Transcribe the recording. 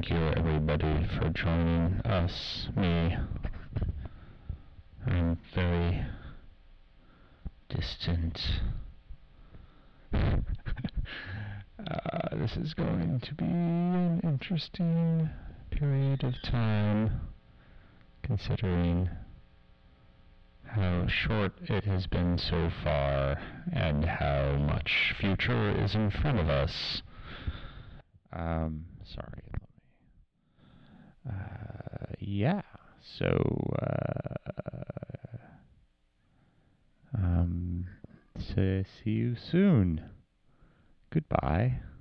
thank you everybody for joining me. I'm very distant. This is going to be an interesting period of time, considering how short it has been so far and how much future is in front of us. Sorry, yeah, so, see you soon. Goodbye.